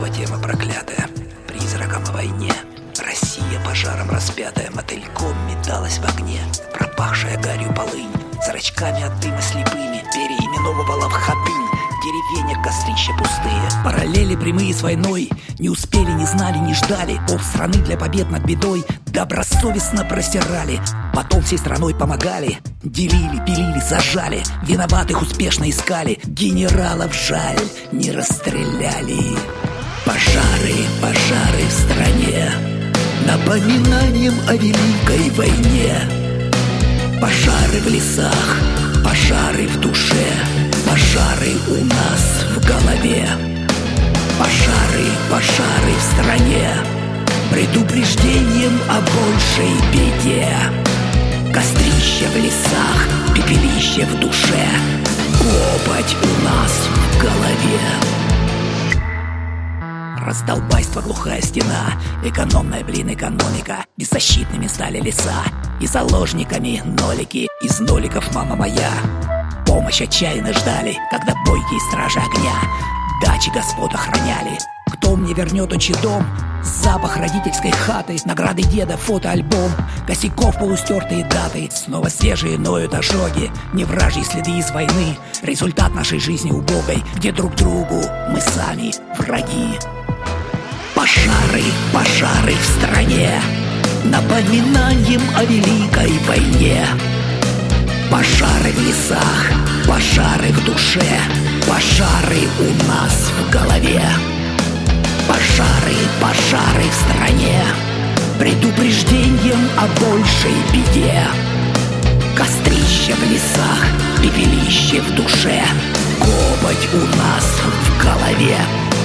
снова тема проклятая, призраком о войне. Россия пожаром распятая мотыльком металась в огне. Пропахшая гарью полынь, зрачками от дыма слепыми переименовывала в хатынь. Деревенья, кострища пустые. Параллели прямые с войной. Не успели, не знали, не ждали. Полстраны для побед над бедой добросовестно простирали. Потом всей страной помогали. Делили, пилили, зажали. Виноватых успешно искали. Генералов жаль, не расстреляли. Пожары, пожары в стране, напоминанием о великой войне. Пожары в лесах, пожары в душе, пожары у нас в голове. Пожары, пожары в стране, предупреждением о большей беде. Кострища в лесах, пепелище в душе, копоть у нас в голове. Раздолбайство, глухая стена, экономная, экономика. Беззащитными стали леса, и заложниками нолики. Из ноликов мама моя помощь отчаянно ждали, когда бойкие стражи огня дачи господ охраняли. Кто мне вернет отчий дом? Запах родительской хаты, награды деда, фотоальбом, косяков полустертые даты. Снова свежие ноют ожоги, не вражьи следы из войны. Результат нашей жизни убогой, где друг другу мы сами враги. Пожары, пожары в стране, напоминанием о великой войне. Пожары в лесах, пожары в душе, пожары у нас в голове. Пожары, пожары в стране, предупреждением о большей беде. Кострища в лесах, пепелище в душе, копоть у нас в голове.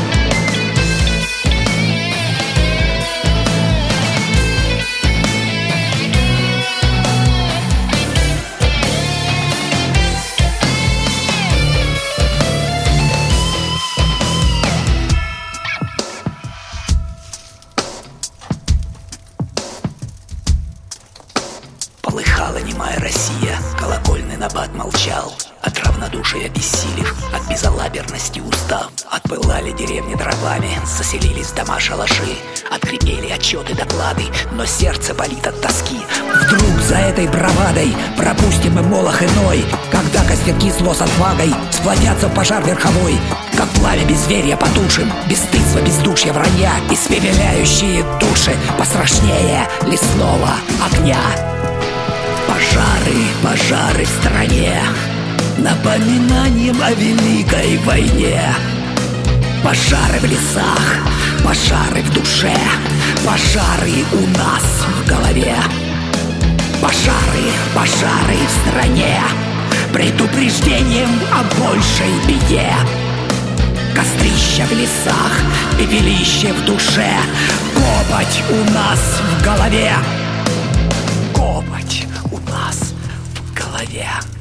Полыхала немая Россия, колокольный набат молчал. От равнодушия обессилев, от безалаберности устав. Отпылали деревни дровами, заселились в дома шалаши. Открепели отчеты, доклады, но сердце болит от тоски. Вдруг за этой бравадой пропустим мы молох иной, когда костерки зло с отвагой сплотятся в пожар верховой. Как пламя безверия потушим, бесстыдство, бездушья, вранья, испепеляющие души пострашнее лесного огня. Пожары, пожары в стране, напоминанием о великой войне. Пожары в лесах, пожары в душе, пожары у нас в голове. Пожары, пожары в стране, предупреждением о большей беде. Кострища в лесах, пепелище в душе, копоть у нас в голове. Копоть у нас в голове.